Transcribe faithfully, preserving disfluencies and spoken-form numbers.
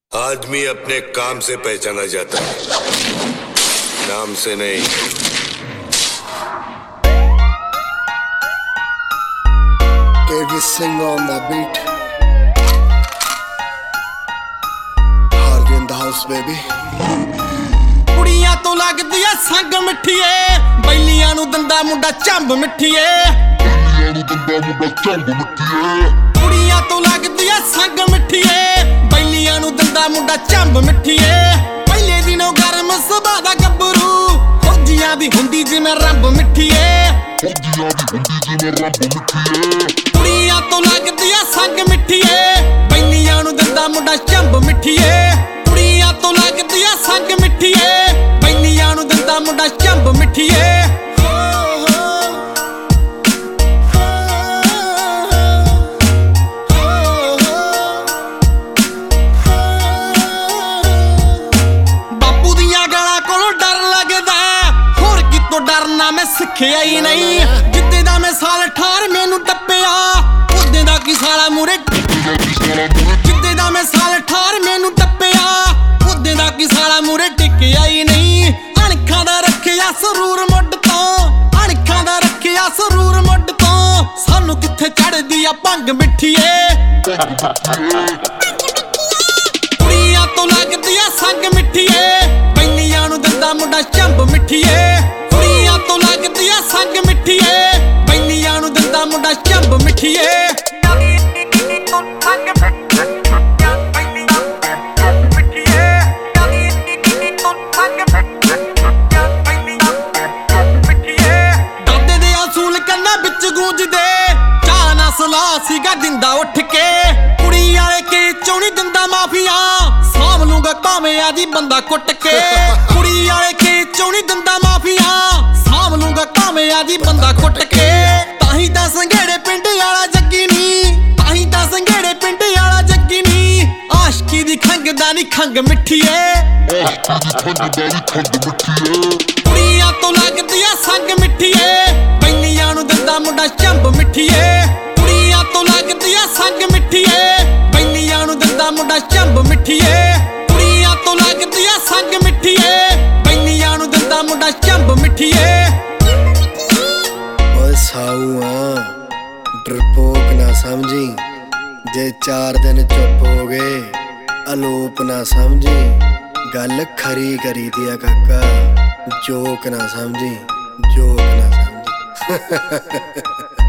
आदमी अपने काम से पहचाना जाता है, नाम से नहीं। K V Singh on the beat. Harvey in the house, baby. ਕੁੜੀਆਂ ਤੋਂ ਲੱਗਦੀ ਐ ਸੰਗ ਮਿੱਠੀਏ, ਬੈਲੀਆਂ ਨੂੰ ਦੰਦਾ ਮੁੰਡਾ ਝੰਬ ਮਿੱਠੀਏ। ਕੁੜੀਆਂ ਤੋਂ ਲੱਗਦੀ ਐ ਸੰਗ ਮਿੱਠੀਏ, ਬੈਲੀਆਂ ਨੂੰ ਦੰਦਾ ਮੁੰਡਾ ਝੰਬ ਮਿੱਠੀਏ। ਪਹਿਲੇ ਦਿਨੋਂ ਗਰਮ ਸੁਭਾਅ ਦਾ ਗੱਭਰੂ, ਫੌਜੀਆਂ ਦੀ ਹੁੰਦੀ ਜਿਵੇਂ ਰੰਬ ਮਿੱਠੀਏ। ਕੁੜੀਆਂ ਤੋਂ ਲੱਗਦੀ ਐ ਸੰਗ ਮਿੱਠੀਏ, ਬੈਲੀਆਂ ਨੂੰ ਦੰਦਾ ਮੁੰਡਾ ਝੰਬ ਮਿੱਠੀਏ। ਕੁੜੀਆਂ ਤੋਂ ਲੱਗਦੀ ਐ ਸੰਗ ਮਿੱਠੀਏ, ਬੈਲੀਆਂ ਨੂੰ ਦੰਦਾ ਮੁੰਡਾ ਝੰਬ ਮਿੱਠੀਏ। ਬਾਪੂ ਦੀਆਂ ਗਾਲਾਂ ਕੋਲੋਂ ਡਰ ਲੱਗਦਾ, ਹੋਰ ਕਿਤੋਂ ਡਰਨਾ ਮੈਂ ਸਿੱਖਿਆ ਹੀ ਨਹੀਂ। ਜਿੱਦੇ ਦਾ ਮੈਂ ਸਾਲ ਅਠਾਰ ਮੈਨੂੰ ਟੱਪਿਆ, ਉਦੇ ਦਾ ਕੀ ਸਾਲਾ ਮੂਰੇ। ਜਿੱਦੇ ਦਾ ਮੈਂ ਸਾਲ ਅਠਾਰ ਮੈਨੂੰ ਟੱਪਿਆ, ਉਦੇ ਦਾ ਕੀ ਸਾਲਾ ਮੂਰੇ ਟਿਕਿਆ ਹੀ ਨਹੀਂ। ਅਣਖਾਂ ਦਾ ਰੱਖਿਆ ਸਰੂਰ ਮੁੱਢ ਤੋਂ, ਅਣਖਾਂ ਦਾ ਰੱਖਿਆ ਸਰੂਰ ਮੁੱਢ ਤੋਂ। ਸਾਨੂੰ ਕਿੱਥੇ ਚੜਦੀ ਆ ਭੰਗ ਮਿੱਠੀਏ। ਕੁੜੀਆਂ ਤੋਂ ਲੱਗਦੀ ਆ ਸੰਗ ਮਿੱਠੀਏ, ਬੈਲੀਆਂ ਨੂੰ ਦੰਦਾ ਮੁੰਡਾ ਝੰਬ ਮਿੱਠੀਏ। ਕੁੜੀਆਂ ਤੋਂ ਲੱਗਦੀ ਆ ਸੰਗ ਮਿੱਠੀਏ, ਬੈਲੀਆਂ ਨੂੰ ਦੰਦਾ ਮੁੰਡਾ ਝੰਬ ਮਿੱਠੀਏ। ਦਾਦੇ ਦੇ ਅਸੂਲ ਕੰਨਾਂ ਵਿੱਚ ਗੂੰਜਦੇ, ਚਾਹ ਨਾ ਸਲਾਹ ਸੀਗਾ ਦਿੰਦਾ ਉੱਠ ਕੇ। ਕੁੜੀ ਵਾਲੇ ਕੇ ਚੋਣੀ ਦਿੰਦਾ ਮਾਫੀਆ, ਸਾਂਭ ਲੂੰਗਾ ਭਾਵੇਂ ਆਦੀ ਬੰਦਾ ਕੁੱਟ ਕੇ। ਕੁੜੀ ਵਾਲੇ ਕੇ ਚੋਣੀ ਦਿੰਦਾ ਮਾਫੀਆ, ਸਾਂਭ ਲੂੰਗਾ ਭਾਵੇਂ ਆਦੀ ਬੰਦਾ ਕੁੱਟ ਕੇ। ਤਾਹੀਂ ਤਾਂ ਸੰਘੇੜੇ ਪਿੰਡ ਵਾਲਾ ਜੱਗੀ ਨੀ, ਤਾਹੀਂ ਤਾਂ ਸੰਘੇੜੇ ਪਿੰਡ ਵਾਲਾ ਜੱਗੀ ਨੀ। ਆਸ਼ਕੀ ਦੀ ਖੰਗ ਦਾ ਨੀ ਖੰਗ ਮਿੱਠੀਏ। ਕੁੜੀਆਂ ਤੋਂ ਲੱਗਦੀ ਆ ਸੰਗ ਮਿੱਠੀਏ, ਬੈਲੀਆਂ ਨੂੰ ਦੰਦਾ ਮੁੰਡਾ ਝੰਬ ਮਿੱਠੀਏ। ਕੁੜੀਆਂ ਤੋਂ ਲੱਗਦੀ ਆ ਸੰਗ ਮਿੱਠੀਏ, ਬੈਲੀਆਂ ਨੂੰ ਦੰਦਾ ਮੁੰਡਾ ਝੰਬ ਮਿੱਠੀਏ। ਕੁੜੀਆਂ ਤੋਂ ਲੱਗਦੀ ਆ ਸੰਗ ਮਿੱਠੀਏ, ਬੈਲੀਆਂ ਨੂੰ ਦੰਦਾ ਮੁੰਡਾ ਝੰਬ ਮਿੱਠੀਏ। ਓਏ ਸਾਊਆ ਡਰਪੋਕ ਨਾ ਸਮਝੀ, ਜੇ ਚਾਰ ਦਿਨ ਚੁੱਪ ਹੋ ਗਏ ਅਲੋਪ ਨਾ ਸਮਝੀ। ਗੱਲ ਖਰੀ ਕਰੀ ਦੀ ਆ ਕਾਕਾ, ਜੋਕ ਨਾ ਸਮਝੀ, ਜੋਕ ਨਾ ਸਮਝੀ।